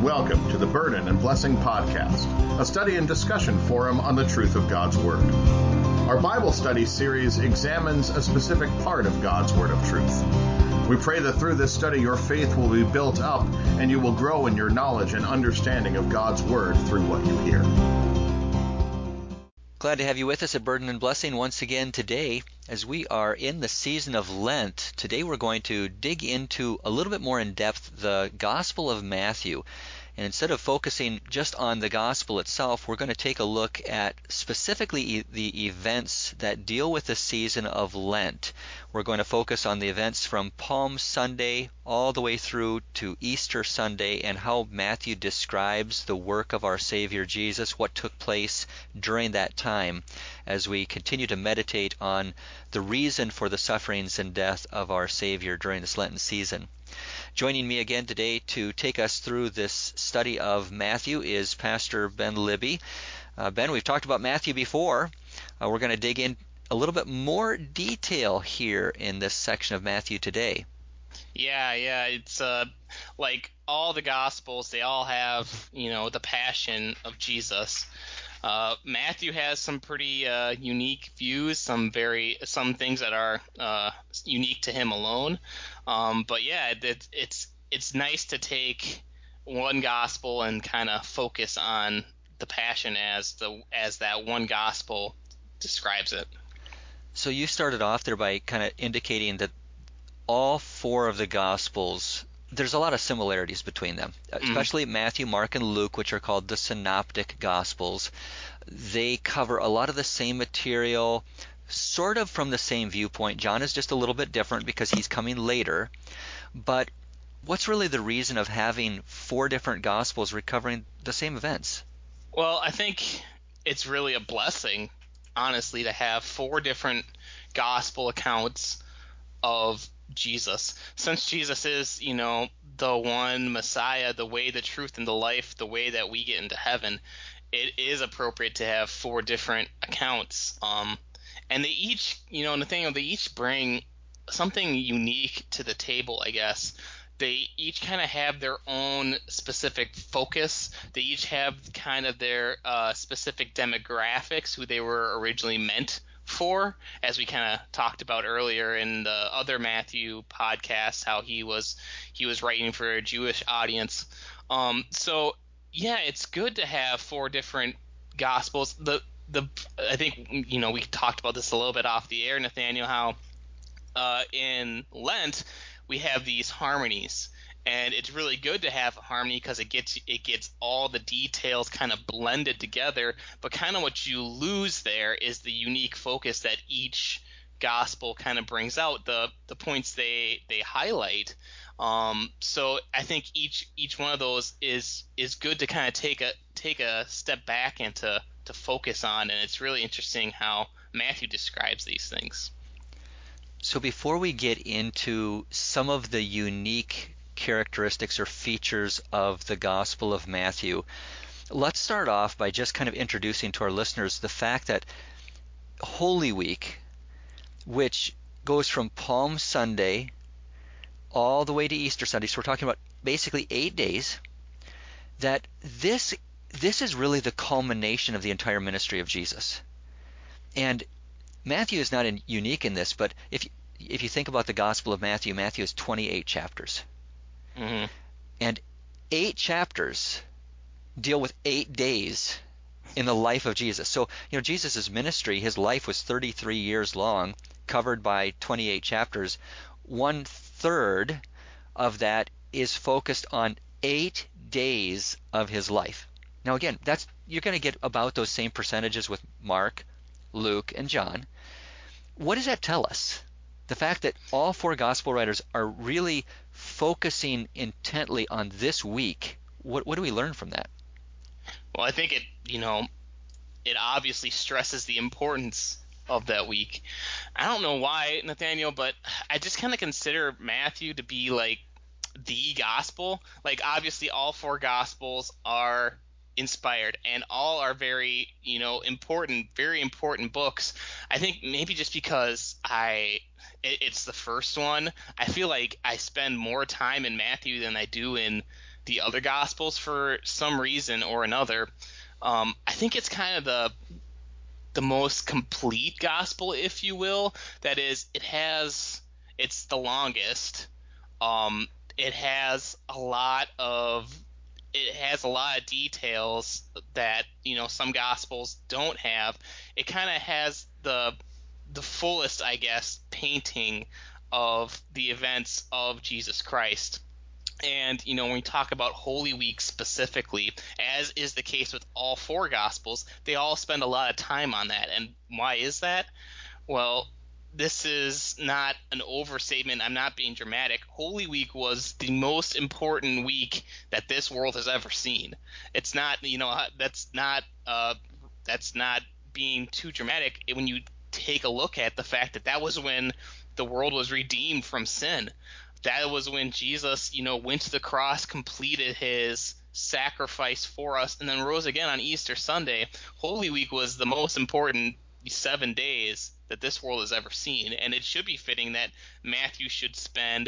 Welcome to the Burden and Blessing Podcast, a study and discussion forum on the truth of God's Word. Our Bible study series examines a specific part of God's Word of truth. We pray that through this study your faith will be built up and you will grow in your knowledge and understanding of God's Word through what you hear. Glad to have you with us at Burden and Blessing once again today. As we are in the season of Lent, today we're going to dig into a little bit more in depth the Gospel of Matthew. And instead of focusing just on the Gospel itself, we're going to take a look at specifically the events that deal with the season of Lent. We're going to focus on the events from Palm Sunday all the way through to Easter Sunday and how Matthew describes the work of our Savior Jesus, what took place during that time, as we continue to meditate on the reason for the sufferings and death of our Savior during this Lenten season. Joining me again today to take us through this study of Matthew is Pastor Ben Libby. Ben, we've talked about Matthew before. We're going to dig in a little bit more detail here in this section of Matthew today. Yeah, it's like all the Gospels, they all have, the passion of Jesus. Matthew has some pretty unique views, some things that are unique to him alone. But yeah, it's nice to take one gospel and kind of focus on the passion as that one gospel describes it. So you started off there by kind of indicating that all four of the gospels, there's a lot of similarities between them, especially Matthew, Mark, and Luke, which are called the synoptic gospels. They cover a lot of the same material, sort of from the same viewpoint. John is just a little bit different because he's coming later. But what's really the reason of having four different gospels recovering the same events? Well, I think it's really a blessing, honestly, to have four different gospel accounts of Jesus. Since Jesus is, the one Messiah, the way, the truth, and the life, the way that we get into heaven, it is appropriate to have four different accounts. And they each, Nathaniel, they each bring something unique to the table, I guess. They each kind of have their own specific focus. They each have kind of their specific demographics, who they were originally meant for, as we kind of talked about earlier in the other Matthew podcast, how he was writing for a Jewish audience. So yeah, it's good to have four different gospels. I think we talked about this a little bit off the air, Nathaniel, how in Lent we have these harmonies. And it's really good to have harmony because it gets all the details kind of blended together. But kind of what you lose there is the unique focus that each gospel kind of brings out, the points they highlight. So I think each one of those is good to kind of take a step back and to focus on. And it's really interesting how Matthew describes these things. So before we get into some of the unique characteristics or features of the Gospel of Matthew, let's start off by just kind of introducing to our listeners the fact that Holy Week, which goes from Palm Sunday all the way to Easter Sunday, so we're talking about basically 8 days, that this is really the culmination of the entire ministry of Jesus. And Matthew is not unique in this, but if you think about the Gospel of Matthew, Matthew has 28 chapters. Mm-hmm. And 8 chapters deal with 8 days in the life of Jesus. So, Jesus' ministry, his life was 33 years long, covered by 28 chapters. 1/3 of that is focused on 8 days of his life. Now, again, you're going to get about those same percentages with Mark, Luke, and John. What does that tell us? The fact that all four gospel writers are really focusing intently on this week. What do we learn from that? Well, I think it obviously stresses the importance of that week. I don't know why, Nathaniel, but I just kind of consider Matthew to be like the gospel. Like, obviously all four gospels are inspired and all are very, very important books. I think maybe just because it's the first one, I feel like I spend more time in Matthew than I do in the other Gospels for some reason or another. I think it's kind of the most complete gospel, if you will. That is, it's the longest. It has a lot of details that some gospels don't have. It kind of has the fullest, I guess, painting of the events of Jesus Christ. And when we talk about Holy Week specifically, as is the case with all four Gospels, they all spend a lot of time on that. And why is that? Well, this is not an overstatement. I'm not being dramatic. Holy Week was the most important week that this world has ever seen. It's not, that's not being too dramatic when you take a look at the fact that was when the world was redeemed from sin. That was when Jesus, went to the cross, completed his sacrifice for us, and then rose again on Easter Sunday. Holy Week was the most important 7 days that this world has ever seen, and it should be fitting that Matthew should spend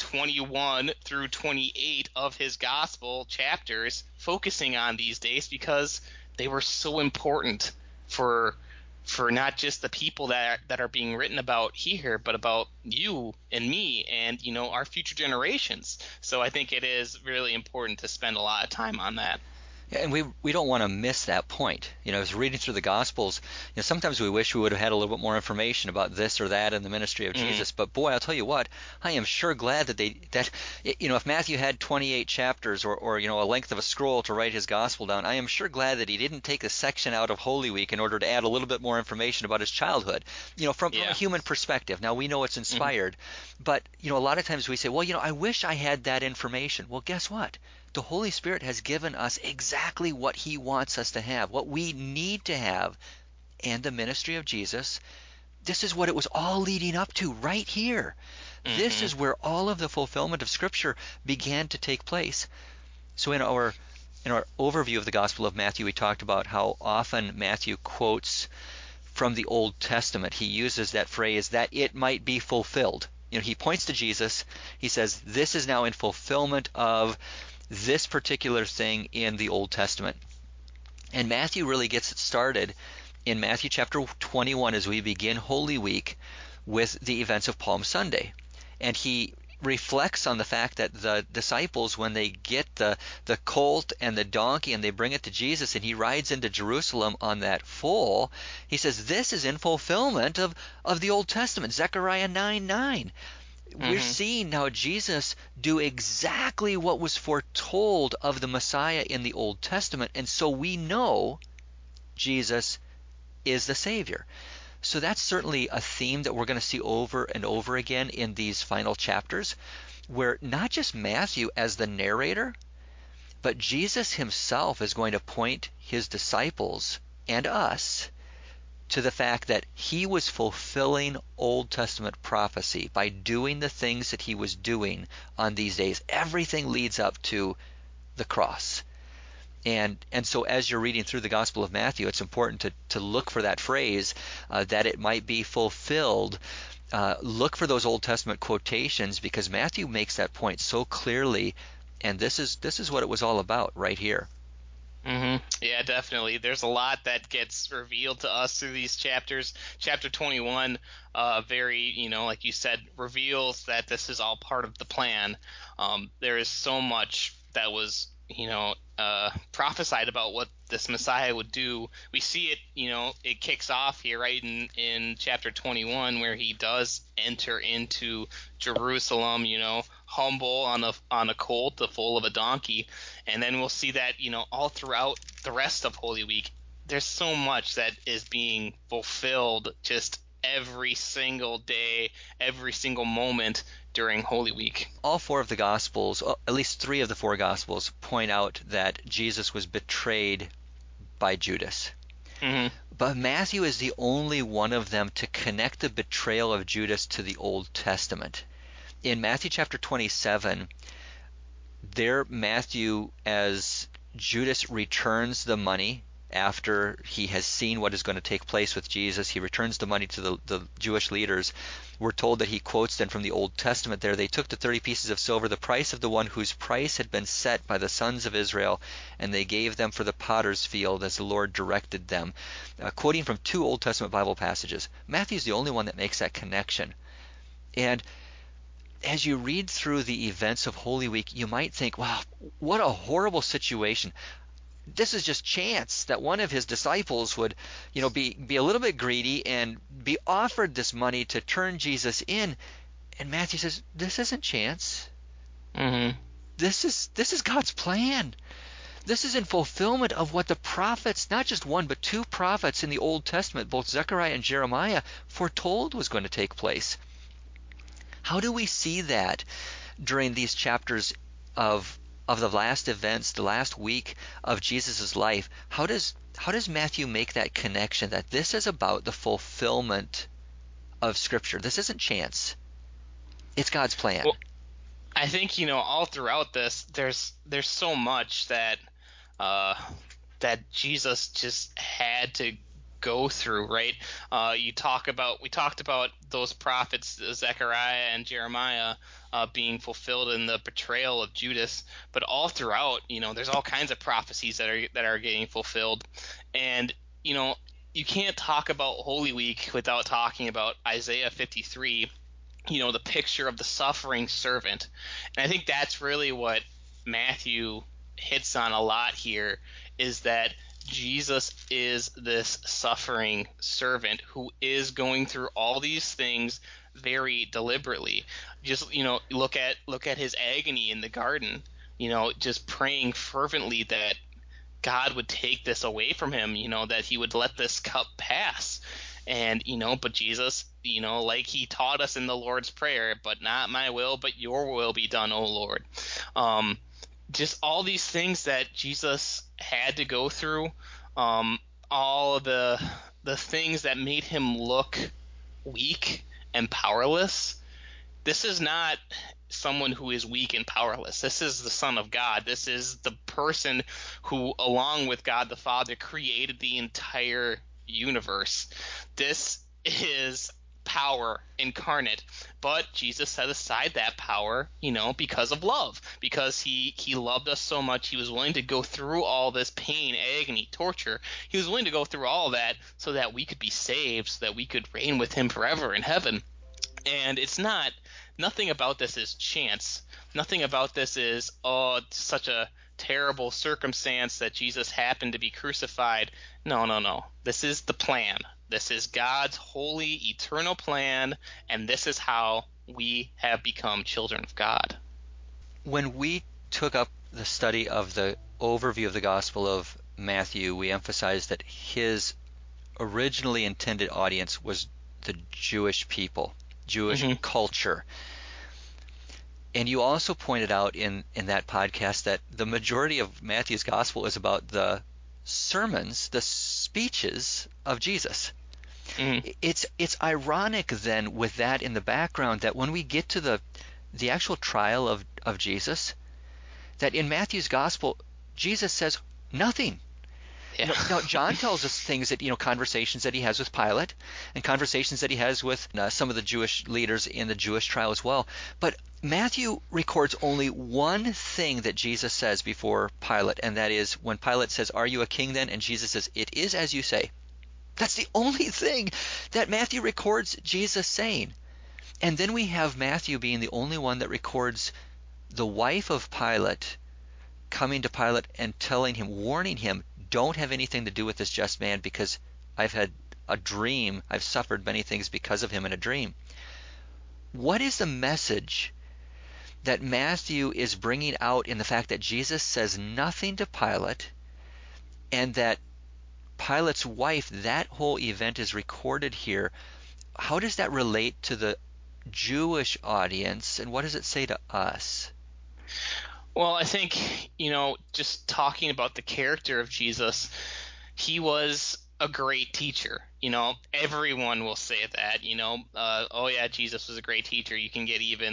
21 through 28 of his gospel chapters focusing on these days, because they were so important for not just the people that are being written about here, but about you and me and our future generations. So I think it is really important to spend a lot of time on that. Yeah, and we don't want to miss that point. As reading through the Gospels, sometimes we wish we would have had a little bit more information about this or that in the ministry of Jesus. But boy, I'll tell you what, I am sure glad that if Matthew had 28 chapters or a length of a scroll to write his Gospel down, I am sure glad that he didn't take a section out of Holy Week in order to add a little bit more information about his childhood. From a human perspective. Now we know it's inspired, but a lot of times we say, well, I wish I had that information. Well, guess what? The Holy Spirit has given us exactly what he wants us to have, what we need to have. And the ministry of Jesus, this is what it was all leading up to right here. This is where all of the fulfillment of Scripture began to take place. So in our overview of the Gospel of Matthew, we talked about how often Matthew quotes from the Old Testament. He uses that phrase, that it might be fulfilled. He points to Jesus. He says, this is now in fulfillment of this particular thing in the Old Testament. And Matthew really gets it started in Matthew chapter 21 as we begin Holy Week with the events of Palm Sunday. And he reflects on the fact that the disciples, when they get the colt and the donkey and they bring it to Jesus and he rides into Jerusalem on that foal, he says this is in fulfillment of the Old Testament, Zechariah 9:9. We're seeing now Jesus do exactly what was foretold of the Messiah in the Old Testament, and so we know Jesus is the Savior. So that's certainly a theme that we're going to see over and over again in these final chapters, where not just Matthew as the narrator, but Jesus himself is going to point his disciples and us to the fact that he was fulfilling Old Testament prophecy by doing the things that he was doing on these days. Everything leads up to the cross. And so as you're reading through the Gospel of Matthew, it's important to look for that phrase, that it might be fulfilled. Look for those Old Testament quotations, because Matthew makes that point so clearly, and this is what it was all about right here. Yeah, definitely. There's a lot that gets revealed to us through these chapters. Chapter 21, very, like you said, reveals that this is all part of the plan. There is so much that was, prophesied about what this Messiah would do. We see it, it kicks off here right in chapter 21, where he does enter into Jerusalem, humble on a colt, the foal of a donkey. And then we'll see that, all throughout the rest of Holy Week, there's so much that is being fulfilled just every single day, every single moment during Holy Week. All four of the Gospels, at least three of the four Gospels, point out that Jesus was betrayed by Judas. But Matthew is the only one of them to connect the betrayal of Judas to the Old Testament. In Matthew chapter 27, there Matthew, as Judas returns the money after he has seen what is going to take place with Jesus. He returns the money to the Jewish leaders. We're told that he quotes then from the Old Testament there, they took the 30 pieces of silver, the price of the one whose price had been set by the sons of Israel, and they gave them for the potter's field as the Lord directed them. Quoting from 2 Old Testament Bible passages. Matthew's the only one that makes that connection. And as you read through the events of Holy Week, you might think, wow, what a horrible situation. This is just chance that one of his disciples would, be a little bit greedy and be offered this money to turn Jesus in. And Matthew says, this isn't chance. Mm-hmm. This is God's plan. This is in fulfillment of what the prophets, not just one, but 2 prophets in the Old Testament, both Zechariah and Jeremiah, foretold was going to take place. How do we see that during these chapters of the last events, the last week of Jesus' life? How does Matthew make that connection that this is about the fulfillment of Scripture? This isn't chance. It's God's plan. Well, I think all throughout this, there's so much that Jesus just had to go through, right? We talked about those prophets, Zechariah and Jeremiah, being fulfilled in the betrayal of Judas, but all throughout, there's all kinds of prophecies that are getting fulfilled, and you can't talk about Holy Week without talking about Isaiah 53. The picture of the suffering servant, and I think that's really what Matthew hits on a lot here, is that Jesus is this suffering servant who is going through all these things very deliberately. Just look at his agony in the garden, just praying fervently that God would take this away from him, that he would let this cup pass. And but Jesus, like he taught us in the Lord's Prayer, but not my will but your will be done, O Lord. Just all these things that Jesus had to go through, all the things that made him look weak and powerless. This is not someone who is weak and powerless. This is the Son of God. This is the person who, along with God the Father, created the entire universe. This is power incarnate, but Jesus set aside that power, because of love, because he loved us so much. He was willing to go through all this pain, agony, torture. He was willing to go through all that so that we could be saved, so that we could reign with him forever in heaven. And nothing about this is chance. Nothing about this is, such a terrible circumstance that Jesus happened to be crucified. No. This is the plan. This is God's holy, eternal plan, and this is how we have become children of God. When we took up the study of the overview of the Gospel of Matthew, we emphasized that his originally intended audience was the Jewish people, Jewish culture. And you also pointed out in that podcast that the majority of Matthew's Gospel is about the sermons, the speeches of Jesus. It's ironic then, with that in the background, that when we get to the actual trial of Jesus, that in Matthew's Gospel, Jesus says nothing. Yeah. Now, John tells us things that, conversations that he has with Pilate and conversations that he has with some of the Jewish leaders in the Jewish trial as well. But Matthew records only one thing that Jesus says before Pilate, and that is when Pilate says, "Are you a king then?" And Jesus says, "It is as you say." That's the only thing that Matthew records Jesus saying. And then we have Matthew being the only one that records the wife of Pilate coming to Pilate and telling him, warning him, don't have anything to do with this just man because I've had a dream. I've suffered many things because of him in a dream. What is the message that Matthew is bringing out in the fact that Jesus says nothing to Pilate, and that Pilate's wife, that whole event is recorded here? How does that relate to the Jewish audience, and what does it say to us? Well, I think, just talking about the character of Jesus, he was a great teacher. Everyone will say that, oh yeah, Jesus was a great teacher. You can get even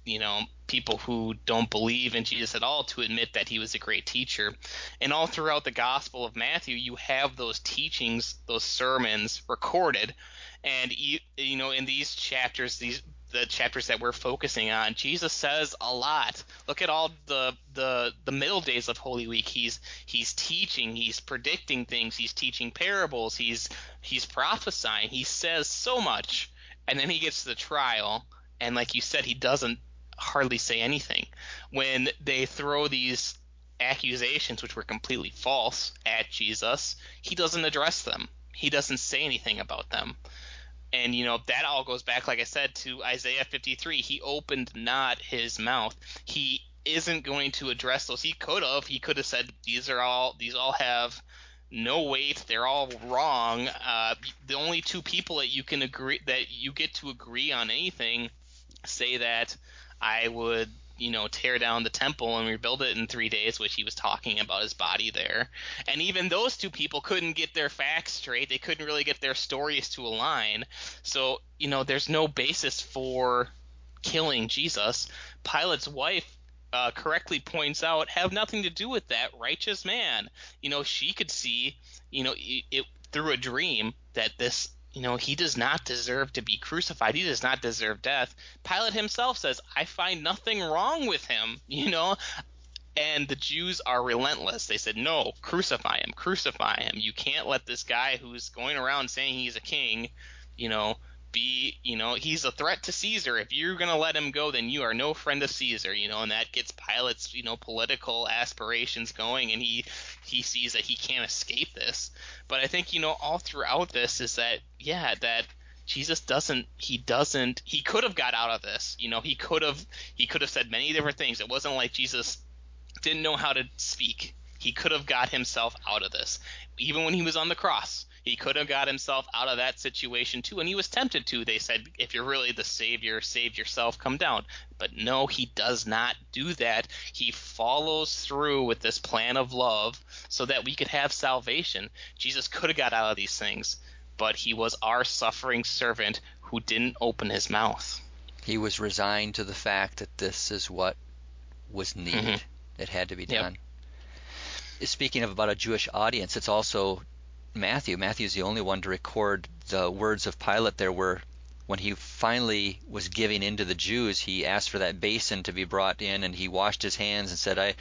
people who don't believe in Jesus at all to admit that he was a great teacher. And all throughout the Gospel of Matthew, you have those teachings, those sermons recorded. And in these chapters, the chapters that we're focusing on, Jesus says a lot. Look at all the middle days of Holy Week. He's teaching, he's predicting things, he's teaching parables, he's prophesying. He says so much, and then he gets to the trial, and like you said, he doesn't hardly say anything. When they throw these accusations, which were completely false, at Jesus, he doesn't address them. He doesn't say anything about them. And, that all goes back, like I said, to Isaiah 53. He opened not his mouth. He isn't going to address those. He could have said, these all have no weight. They're all wrong. The only two people that you get to agree on anything say that I would, tear down the temple and rebuild it in 3 days, which he was talking about his body there. And even those two people couldn't get their facts straight. They couldn't really get their stories to align. So, there's no basis for killing Jesus. Pilate's wife correctly points out, have nothing to do with that righteous man. She could see, it through a dream that this, he does not deserve to be crucified. He does not deserve death. Pilate himself says, I find nothing wrong with him, And the Jews are relentless. They said, no, crucify him, crucify him. You can't let this guy who's going around saying he's a king, he's a threat to Caesar. If you're going to let him go, then you are no friend of Caesar, and that gets Pilate's, political aspirations going, and he sees that he can't escape this. But I think, all throughout this is that, that Jesus he could have got out of this. He could have said many different things. It wasn't like Jesus didn't know how to speak. He could have got himself out of this. Even when he was on the cross, he could have got himself out of that situation too, and he was tempted to. They said, if you're really the Savior, save yourself, come down. But no, he does not do that. He follows through with this plan of love so that we could have salvation. Jesus could have got out of these things, but he was our suffering servant who didn't open his mouth. He was resigned to the fact that this is what was needed. Mm-hmm. It had to be done. Yep. Speaking of about a Jewish audience, it's also Matthew. Matthew's the only one to record the words of Pilate there where when he finally was giving in to the Jews, he asked for that basin to be brought in, and he washed his hands and said,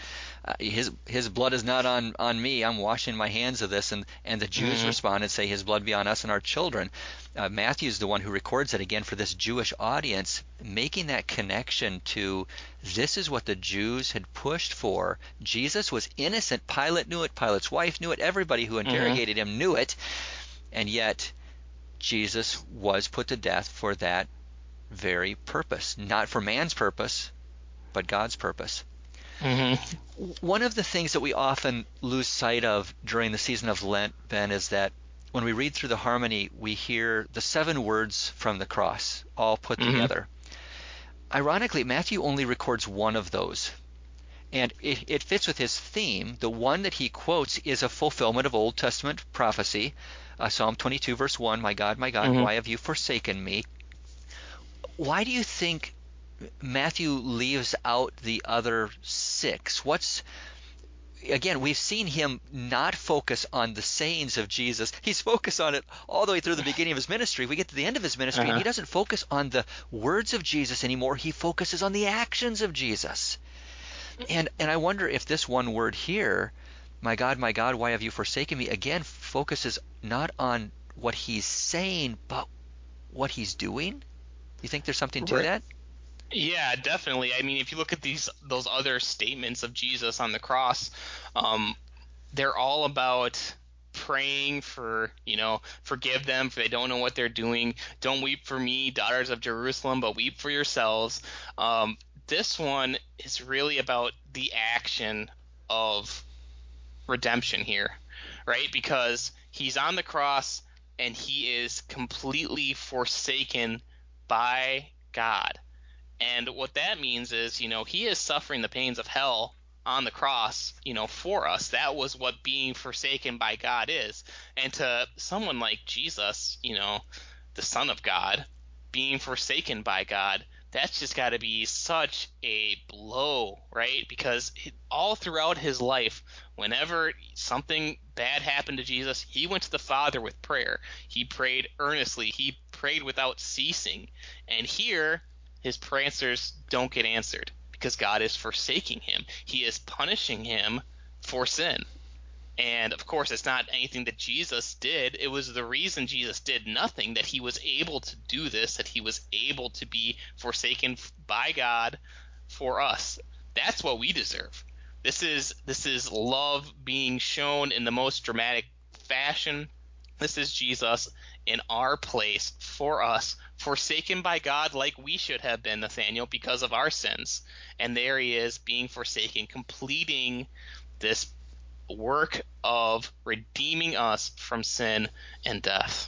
his blood is not on me. I'm washing my hands of this. And the Jews responded, say, his blood be on us and our children. Matthew's the one who records it again for this Jewish audience, making that connection to this is what the Jews had pushed for. Jesus was innocent. Pilate knew it. Pilate's wife knew it. Everybody who interrogated him knew it. And yet Jesus was put to death for that very purpose. Not for man's purpose, but God's purpose. Mm-hmm. One of the things that we often lose sight of during the season of Lent, Ben, is that when we read through the harmony, we hear the 7 words from the cross all put together. Ironically, Matthew only records one of those. And it fits with his theme. The one that he quotes is a fulfillment of Old Testament prophecy. Psalm 22, verse 1, my God, why have you forsaken me? Why do you think Matthew leaves out the other 6? Again, we've seen him not focus on the sayings of Jesus. He's focused on it all the way through the beginning of his ministry. We get to the end of his ministry, and he doesn't focus on the words of Jesus anymore. He focuses on the actions of Jesus. And I wonder if this one word here, my God, why have you forsaken me, again focuses not on what he's saying, but what he's doing? You think there's something to that? Yeah, definitely. I mean, if you look at those other statements of Jesus on the cross, they're all about praying for, forgive them for they don't know what they're doing. Don't weep for me, daughters of Jerusalem, but weep for yourselves. This one is really about the action of redemption here, right? Because he's on the cross and he is completely forsaken by God. And what that means is, he is suffering the pains of hell on the cross, for us. That was what being forsaken by God is. And to someone like Jesus, the Son of God, being forsaken by God that's just got to be such a blow, right? Because all throughout his life, whenever something bad happened to Jesus, he went to the Father with prayer. He prayed earnestly. He prayed without ceasing. And here, his prayers don't get answered because God is forsaking him. He is punishing him for sin. And of course, it's not anything that Jesus did. It was the reason Jesus did nothing that he was able to do this, that he was able to be forsaken by God for us. That's what we deserve. This is love being shown in the most dramatic fashion. This is Jesus in our place for us, forsaken by God like we should have been, Nathaniel, because of our sins. And there he is being forsaken, completing this work of redeeming us from sin and death.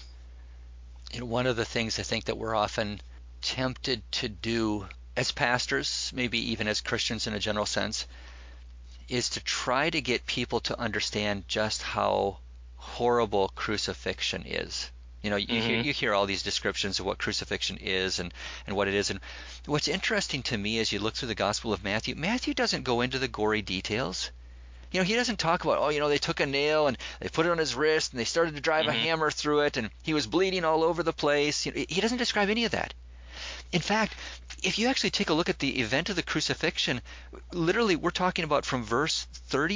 One of the things I think that we're often tempted to do as pastors, maybe even as Christians in a general sense, is to try to get people to understand just how horrible crucifixion is. You hear all these descriptions of what crucifixion is and what it is. And what's interesting to me as you look through the Gospel of Matthew, Matthew doesn't go into the gory details. He doesn't talk about, they took a nail and they put it on his wrist and they started to drive a hammer through it and he was bleeding all over the place. He doesn't describe any of that. In fact, if you actually take a look at the event of the crucifixion, literally we're talking about from verse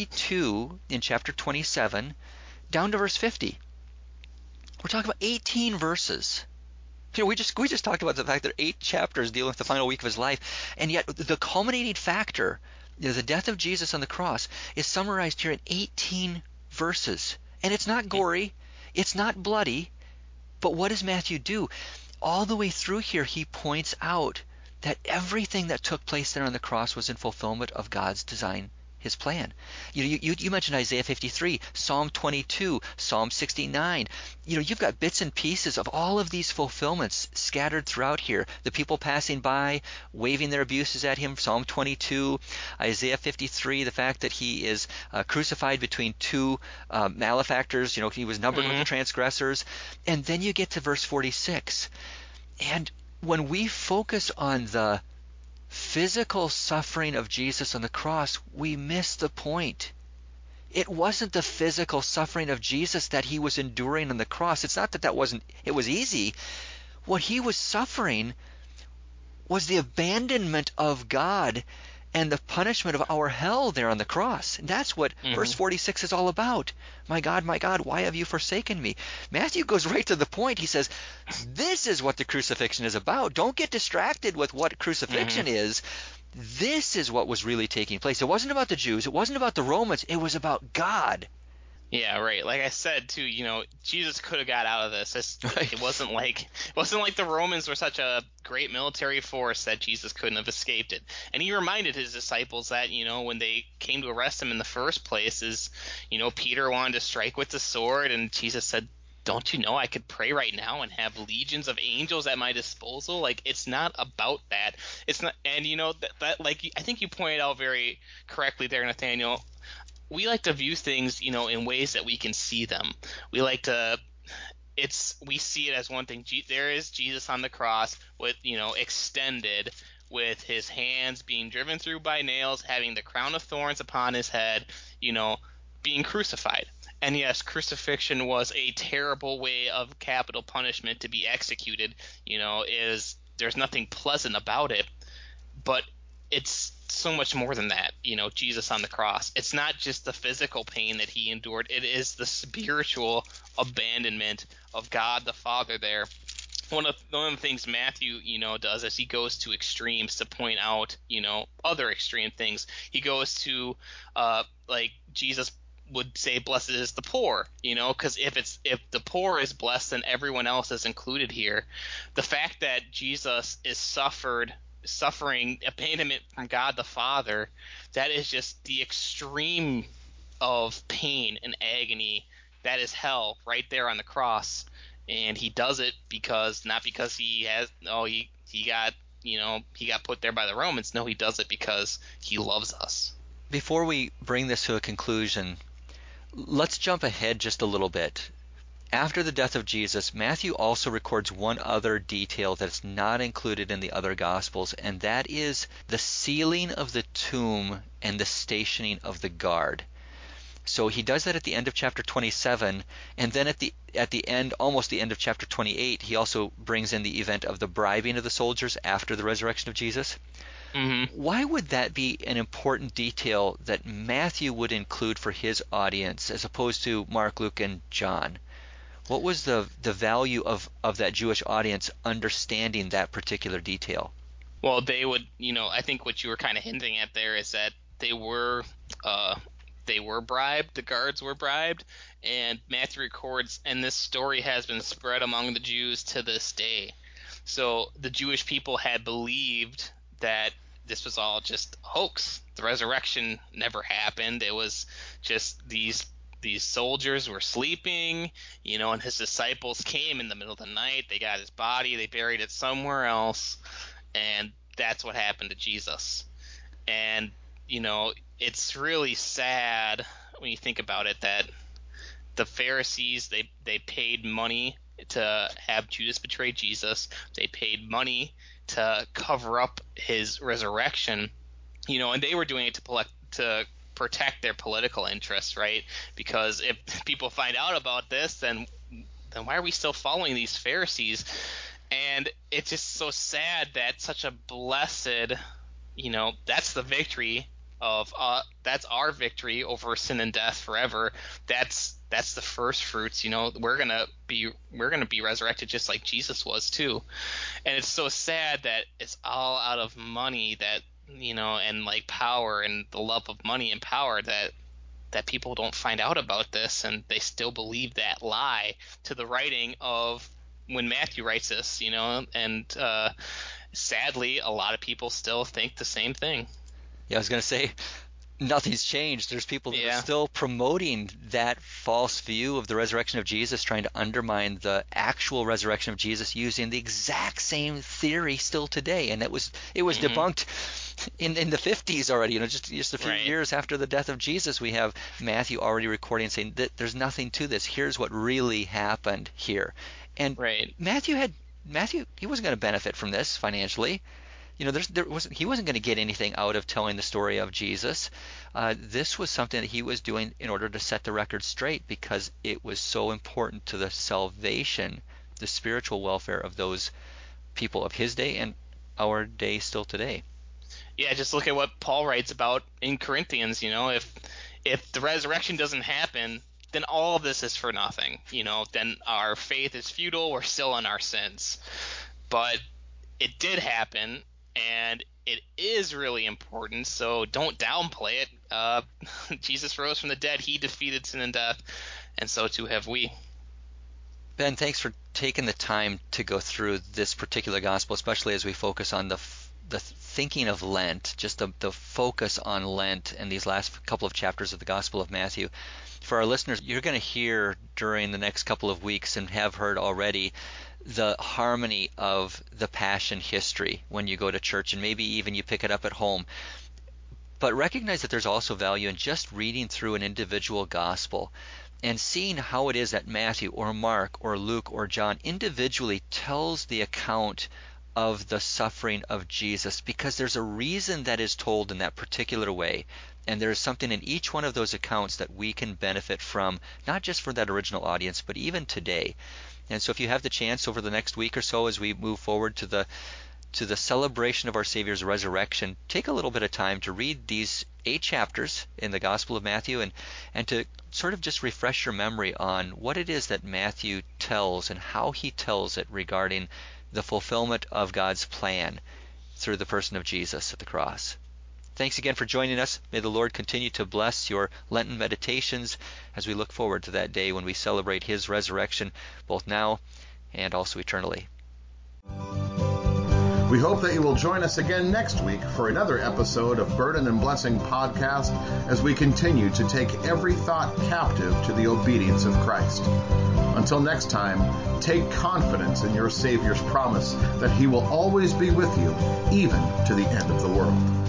32 in chapter 27 down to verse 50. We're talking about 18 verses. We just talked about the fact that 8 chapters dealing with the final week of his life, and yet the culminating factor, the death of Jesus on the cross, is summarized here in 18 verses. And it's not gory, it's not bloody, but what does Matthew do? All the way through here, he points out that everything that took place there on the cross was in fulfillment of God's design, his plan. You mentioned Isaiah 53, Psalm 22, Psalm 69. You've got bits and pieces of all of these fulfillments scattered throughout here. The people passing by, waving their abuses at him, Psalm 22, Isaiah 53, the fact that he is crucified between 2 malefactors. He was numbered with the transgressors. And then you get to verse 46. And when we focus on the physical suffering of Jesus on the cross, we miss the point. It wasn't the physical suffering of Jesus that he was enduring on the cross. It's not that it was easy. What he was suffering was the abandonment of God and the punishment of our hell there on the cross. And that's what verse 46 is all about. My God, why have you forsaken me? Matthew goes right to the point. He says, this is what the crucifixion is about. Don't get distracted with what crucifixion is. This is what was really taking place. It wasn't about the Jews. It wasn't about the Romans. It was about God. Yeah, right. Like I said too, Jesus could have got out of this. Right. It wasn't like the Romans were such a great military force that Jesus couldn't have escaped it. And he reminded his disciples that, when they came to arrest him in the first place, Peter wanted to strike with the sword, and Jesus said, don't you know I could pray right now and have legions of angels at my disposal? Like, it's not about that. It's not, and that like I think you pointed out very correctly there, Nathaniel. We like to view things, in ways that we can see them. We see it as one thing. There is Jesus on the cross with, extended, with his hands being driven through by nails, having the crown of thorns upon his head, being crucified. And yes, crucifixion was a terrible way of capital punishment to be executed. There's nothing pleasant about it, but it's so much more than that. Jesus on the cross, it's not just the physical pain that he endured, it is the spiritual abandonment of God the Father there. One of the things Matthew does is he goes to extremes to point out other extreme things. He goes to like Jesus would say, blessed is the poor, because if the poor is blessed, then everyone else is included here. The fact that Jesus is suffering abandonment from God the Father, that is just the extreme of pain and agony. That is hell right there on the cross, and he does it not because he got put there by the Romans. No, he does it because he loves us. Before we bring this to a conclusion, let's jump ahead just a little bit. after the death of Jesus, Matthew also records one other detail that's not included in the other Gospels, and that is the sealing of the tomb and the stationing of the guard. So he does that at the end of chapter 27, and then at the end, almost the end of chapter 28, he also brings in the event of the bribing of the soldiers after the resurrection of Jesus. Mm-hmm. Why would that be an important detail that Matthew would include for his audience as opposed to Mark, Luke, and John? What was the value of that Jewish audience understanding that particular detail? Well, they would, I think what you were kind of hinting at there is that they were bribed. The guards were bribed, and Matthew records, and this story has been spread among the Jews to this day. So the Jewish people had believed that this was all just a hoax. The resurrection never happened. It was just these soldiers were sleeping, and his disciples came in the middle of the night. They got his body, they buried it somewhere else, and that's what happened to Jesus. And, it's really sad when you think about it that the Pharisees, they paid money to have Judas betray Jesus. They paid money to cover up his resurrection, and they were doing it to protect their political interests, right? Because if people find out about this, then why are we still following these Pharisees? And it's just so sad that such a blessed, that's the victory of that's our victory over sin and death forever. That's the first fruits. We're gonna be resurrected just like Jesus was too. And it's so sad that it's all out of money that and like power and the love of money and power that people don't find out about this, and they still believe that lie to the writing of when Matthew writes this, and sadly a lot of people still think the same thing. Yeah, I was going to say, nothing's changed. There's people that Yeah. are still promoting that false view of the resurrection of Jesus, trying to undermine the actual resurrection of Jesus using the exact same theory still today. And it was debunked in the 50s already. Just a few Right. years after the death of Jesus, we have Matthew already recording saying that there's nothing to this. Here's what really happened here. And Right. Matthew, he wasn't going to benefit from this financially. He wasn't going to get anything out of telling the story of Jesus. This was something that he was doing in order to set the record straight, because it was so important to the salvation, the spiritual welfare of those people of his day and our day still today. Yeah, just look at what Paul writes about in Corinthians. If the resurrection doesn't happen, then all of this is for nothing. Then our faith is futile. We're still in our sins. But it did happen, and it is really important, so don't downplay it. Jesus rose from the dead. He defeated sin and death, and so too have we. Ben, thanks for taking the time to go through this particular gospel, especially as we focus on the thinking of Lent, just the focus on Lent in these last couple of chapters of the Gospel of Matthew. For our listeners, you're going to hear during the next couple of weeks, and have heard already, the harmony of the Passion history when you go to church, and maybe even you pick it up at home. But recognize that there's also value in just reading through an individual gospel and seeing how it is that Matthew or Mark or Luke or John individually tells the account of the suffering of Jesus, because there's a reason that is told in that particular way, and there's something in each one of those accounts that we can benefit from, not just for that original audience, but even today. And so if you have the chance over the next week or so, as we move forward to the celebration of our Savior's resurrection, take a little bit of time to read these 8 chapters in the Gospel of Matthew, and to sort of just refresh your memory on what it is that Matthew tells and how he tells it regarding the fulfillment of God's plan through the person of Jesus at the cross. Thanks again for joining us. May the Lord continue to bless your Lenten meditations as we look forward to that day when we celebrate his resurrection, both now and also eternally. We hope that you will join us again next week for another episode of Burden and Blessing Podcast, as we continue to take every thought captive to the obedience of Christ. Until next time, take confidence in your Savior's promise that he will always be with you, even to the end of the world.